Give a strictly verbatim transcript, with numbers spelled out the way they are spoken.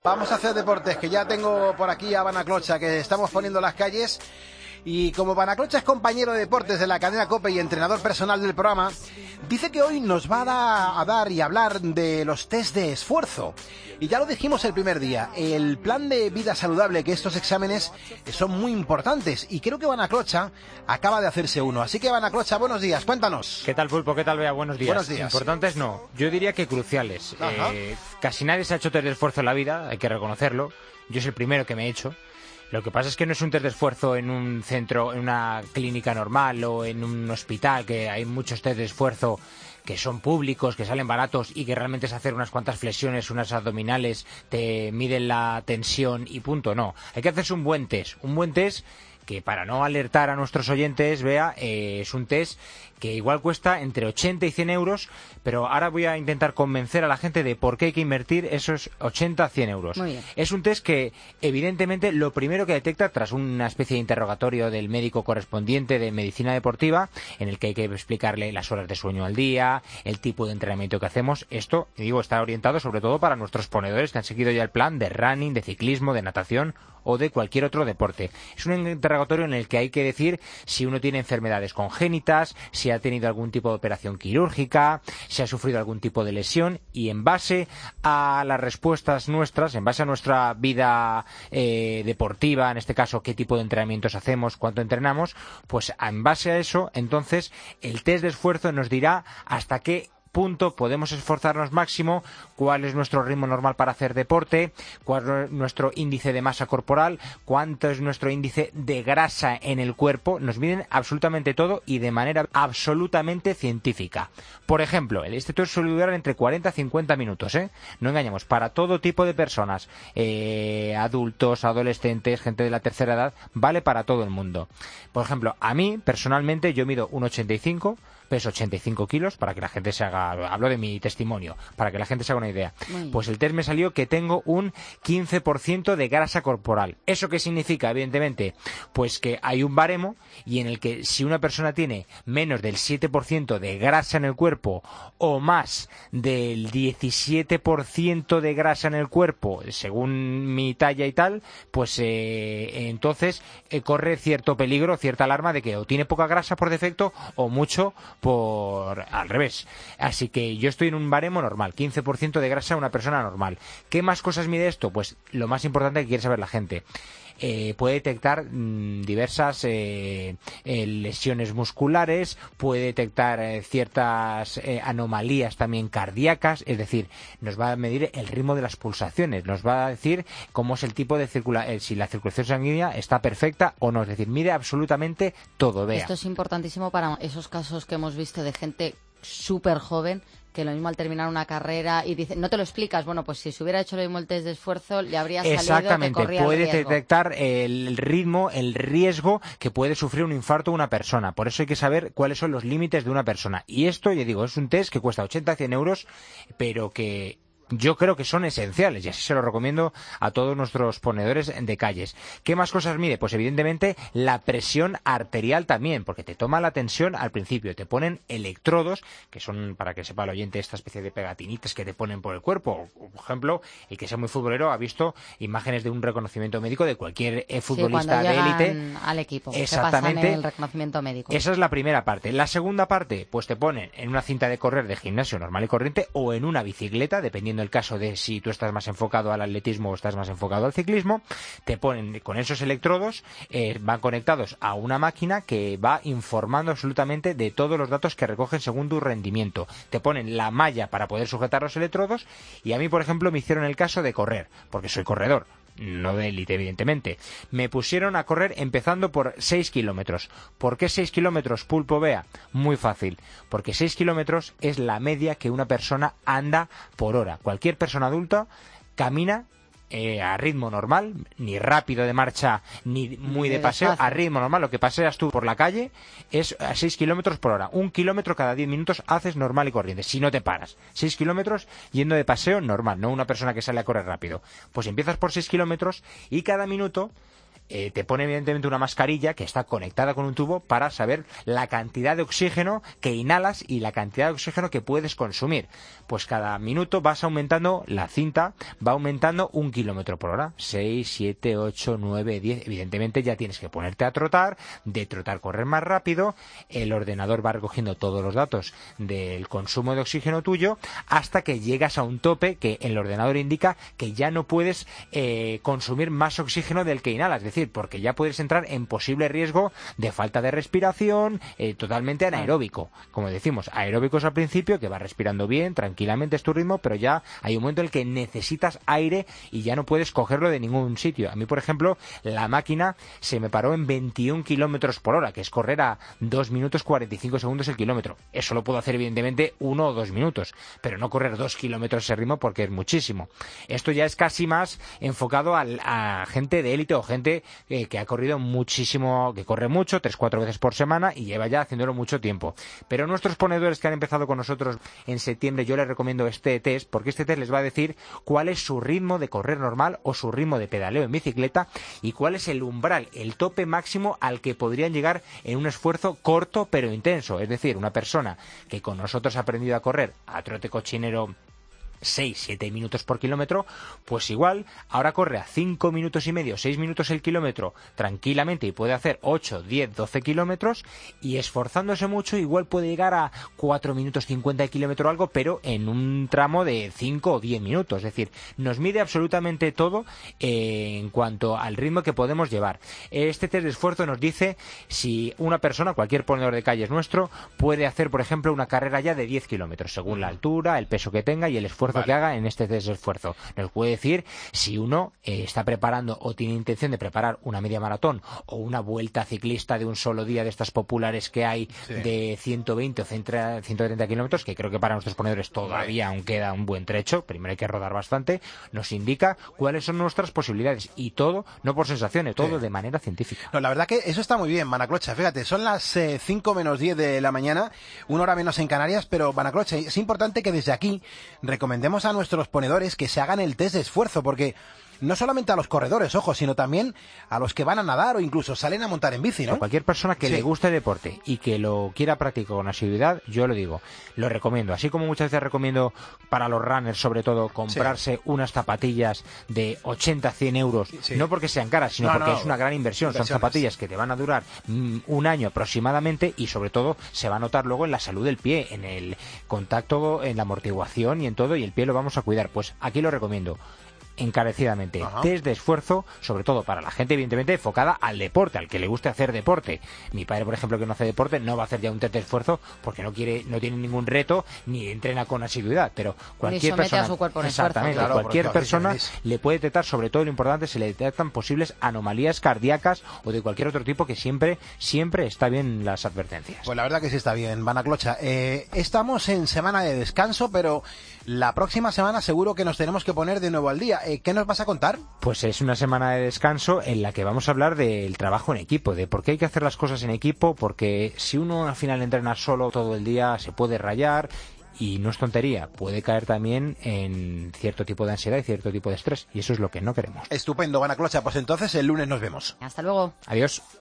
Vamos a hacer deportes, que ya tengo por aquí a Banaclocha, que estamos poniendo las calles. Y como Banaclocha es compañero de deportes de la cadena COPE y entrenador personal del programa, dice que hoy nos va a, da, a dar y hablar de los test de esfuerzo. Y ya lo dijimos el primer día, el plan de vida saludable, que estos exámenes son muy importantes. Y creo que Banaclocha acaba de hacerse uno. Así que Banaclocha, buenos días, cuéntanos. ¿Qué tal, Pulpo? ¿Qué tal, Bea? Buenos días. Buenos días. Importantes no, yo diría que cruciales. Eh, casi nadie se ha hecho test de esfuerzo en la vida, hay que reconocerlo. Yo soy el primero que me he hecho. Lo que pasa es que no es un test de esfuerzo en un centro, en una clínica normal o en un hospital, que hay muchos test de esfuerzo que son públicos, que salen baratos y que realmente es hacer unas cuantas flexiones, unas abdominales, te miden la tensión y punto. No, hay que hacerse un buen test, un buen test que, para no alertar a nuestros oyentes, vea, eh, es un test que igual cuesta entre ochenta y cien euros, pero ahora voy a intentar convencer a la gente de por qué hay que invertir esos ochenta a cien euros. Muy bien. Es un test que, evidentemente, lo primero que detecta, tras una especie de interrogatorio del médico correspondiente de medicina deportiva, en el que hay que explicarle las horas de sueño al día, el tipo de entrenamiento que hacemos. Esto, digo, está orientado sobre todo para nuestros ponedores que han seguido ya el plan de running, de ciclismo, de natación o de cualquier otro deporte. Es un interrogatorio en el que hay que decir si uno tiene enfermedades congénitas, si ha tenido algún tipo de operación quirúrgica, si ha sufrido algún tipo de lesión, y en base a las respuestas nuestras, en base a nuestra vida eh, deportiva, en este caso qué tipo de entrenamientos hacemos, cuánto entrenamos, pues en base a eso, entonces el test de esfuerzo nos dirá hasta qué punto podemos esforzarnos máximo, cuál es nuestro ritmo normal para hacer deporte, cuál es nuestro índice de masa corporal, cuánto es nuestro índice de grasa en el cuerpo. Nos miden absolutamente todo y de manera absolutamente científica. Por ejemplo, este test suele durar entre cuarenta a cincuenta minutos, ¿eh? No engañamos, para todo tipo de personas, eh, adultos, adolescentes, gente de la tercera edad, vale para todo el mundo. Por ejemplo, a mí, personalmente, yo mido uno ochenta y cinco, peso ochenta y cinco kilos, para que la gente se haga, hablo de mi testimonio, para que la gente se haga una idea. Pues el test me salió que tengo un quince por ciento de grasa corporal. ¿Eso qué significa? Evidentemente, pues que hay un baremo, y en el que si una persona tiene menos del siete por ciento de grasa en el cuerpo o más del diecisiete por ciento de grasa en el cuerpo, según mi talla y tal, pues eh, entonces eh, corre cierto peligro, cierta alarma de que o tiene poca grasa por defecto o mucho por al revés. Así que yo estoy en un baremo normal, quince por ciento de grasa una persona normal. ¿Qué más cosas mide esto? Pues lo más importante que quiere saber la gente. Eh, puede detectar mmm, diversas eh, eh, lesiones musculares, puede detectar eh, ciertas eh, anomalías también cardíacas, es decir, nos va a medir el ritmo de las pulsaciones, nos va a decir cómo es el tipo de circulación, eh, si la circulación sanguínea está perfecta o no, es decir, mide absolutamente todo. Vea. Esto es importantísimo para esos casos que hemos visto de gente súper joven, que lo mismo al terminar una carrera y dice, no te lo explicas, bueno, pues si se hubiera hecho lo mismo el test de esfuerzo, le habría salido exactamente, que corría puede el riesgo. detectar el ritmo, el riesgo que puede sufrir un infarto una persona. Por eso hay que saber cuáles son los límites de una persona. Y esto, ya digo, es un test que cuesta ochenta a cien euros, pero que yo creo que son esenciales, y así se lo recomiendo a todos nuestros ponedores de calles. ¿Qué más cosas mide? Pues evidentemente la presión arterial también, porque te toma la tensión al principio, te ponen electrodos, que son, para que sepa el oyente, esta especie de pegatinitas que te ponen por el cuerpo. O, por ejemplo, el que sea muy futbolero ha visto imágenes de un reconocimiento médico de cualquier eh, futbolista sí, de élite. Al equipo, exactamente. Se pasan el reconocimiento médico. Esa es la primera parte. La segunda parte, pues te ponen en una cinta de correr de gimnasio normal y corriente o en una bicicleta, dependiendo el caso de si tú estás más enfocado al atletismo o estás más enfocado al ciclismo. Te ponen con esos electrodos, eh, van conectados a una máquina que va informando absolutamente de todos los datos que recogen según tu rendimiento. Te ponen la malla para poder sujetar los electrodos, y a mí, por ejemplo, me hicieron el caso de correr, porque soy corredor, no de élite, evidentemente. Me pusieron a correr empezando por seis kilómetros. ¿Por qué seis kilómetros, Pulpo? Vea, muy fácil. Porque seis kilómetros es la media que una persona anda por hora. Cualquier persona adulta camina eh, a ritmo normal, ni rápido de marcha, ni muy de paseo, a ritmo normal. Lo que paseas tú por la calle es a seis kilómetros por hora. Un kilómetro cada diez minutos haces normal y corriente, si no te paras. seis kilómetros yendo de paseo normal, no una persona que sale a correr rápido. Pues empiezas por seis kilómetros y cada minuto eh, te pone evidentemente una mascarilla que está conectada con un tubo para saber la cantidad de oxígeno que inhalas y la cantidad de oxígeno que puedes consumir. Pues cada minuto vas aumentando, la cinta va aumentando un kilómetro por hora, seis, siete, ocho, nueve, diez. Evidentemente ya tienes que ponerte a trotar, de trotar correr más rápido, el ordenador va recogiendo todos los datos del consumo de oxígeno tuyo hasta que llegas a un tope que el ordenador indica que ya no puedes eh, consumir más oxígeno del que inhalas, es decir, porque ya puedes entrar en posible riesgo de falta de respiración, eh, totalmente anaeróbico, como decimos, aeróbicos al principio, que vas respirando bien, tranquilamente es tu ritmo, pero ya hay un momento en el que necesitas aire y ya no puedes cogerlo de ningún sitio. A mí, por ejemplo, la máquina se me paró en veintiún kilómetros por hora, que es correr a dos minutos cuarenta y cinco segundos el kilómetro. Eso lo puedo hacer evidentemente uno o dos minutos, pero no correr dos kilómetros ese ritmo porque es muchísimo. Esto ya es casi más enfocado al, a gente de élite o gente eh, que ha corrido muchísimo, que corre mucho, tres, cuatro veces por semana y lleva ya haciéndolo mucho tiempo. Pero nuestros ponedores que han empezado con nosotros en septiembre, yo les recomiendo este test, porque este test les va a decir cuál es su ritmo de correr normal o su ritmo de pedaleo en bicicleta y cuál es el umbral, el tope máximo al que podrían llegar en un esfuerzo corto pero intenso. Es decir, una persona que con nosotros ha aprendido a correr a trote cochinero seis, siete minutos por kilómetro, pues igual ahora corre a cinco minutos y medio, seis minutos el kilómetro tranquilamente y puede hacer ocho, diez, doce kilómetros y esforzándose mucho igual puede llegar a cuatro minutos cincuenta el kilómetro o algo, pero en un tramo de cinco o diez minutos. Es decir, nos mide absolutamente todo eh, en cuanto al ritmo que podemos llevar. Este test de esfuerzo nos dice si una persona, cualquier ponedor de calles nuestro, puede hacer, por ejemplo, una carrera ya de diez kilómetros, según la altura, el peso que tenga y el esfuerzo Vale. que haga en este test de esfuerzo. Nos puede decir si uno eh, está preparando o tiene intención de preparar una media maratón o una vuelta ciclista de un solo día de estas populares que hay sí. de ciento veinte o ciento treinta kilómetros, que creo que para nuestros ponedores todavía aún queda un buen trecho, primero hay que rodar bastante, nos indica cuáles son nuestras posibilidades y todo, no por sensaciones, todo sí. de manera científica. No, la verdad que eso está muy bien, Banaclocha, fíjate, son las eh, cinco menos diez de la mañana, una hora menos en Canarias, pero Banaclocha, es importante que desde aquí recomendemos a nuestros ponedores que se hagan el test de esfuerzo, porque no solamente a los corredores, ojo, sino también a los que van a nadar o incluso salen a montar en bici, ¿no? A cualquier persona que sí. le guste el deporte y que lo quiera practicar con asiduidad, yo lo digo, lo recomiendo. Así como muchas veces recomiendo para los runners, sobre todo, comprarse sí. unas zapatillas de ochenta, cien euros, sí. no porque sean caras, sino no, porque no, es una gran inversión. Son zapatillas que te van a durar mm, un año aproximadamente y sobre todo se va a notar luego en la salud del pie, en el contacto, en la amortiguación y en todo, y el pie lo vamos a cuidar. Pues aquí lo recomiendo encarecidamente. Ajá. Test de esfuerzo, sobre todo para la gente evidentemente enfocada al deporte, al que le guste hacer deporte. Mi padre, por ejemplo, que no hace deporte, no va a hacer ya un test de esfuerzo porque no quiere, no tiene ningún reto ni entrena con asiduidad, pero cualquier persona, a su cuerpo en exactamente, esfuerzo, claro, cualquier persona es. le puede detectar, sobre todo lo importante, se le detectan posibles anomalías cardíacas o de cualquier otro tipo, que siempre, siempre está bien las advertencias. Pues la verdad que sí está bien, Banaclocha. Eh, estamos en semana de descanso, pero la próxima semana seguro que nos tenemos que poner de nuevo al día. Eh, ¿Qué nos vas a contar? Pues es una semana de descanso en la que vamos a hablar del trabajo en equipo, de por qué hay que hacer las cosas en equipo, porque si uno al final entrena solo todo el día se puede rayar y no es tontería, puede caer también en cierto tipo de ansiedad y cierto tipo de estrés, y eso es lo que no queremos. Estupendo, Banaclocha, pues entonces el lunes nos vemos. Hasta luego. Adiós.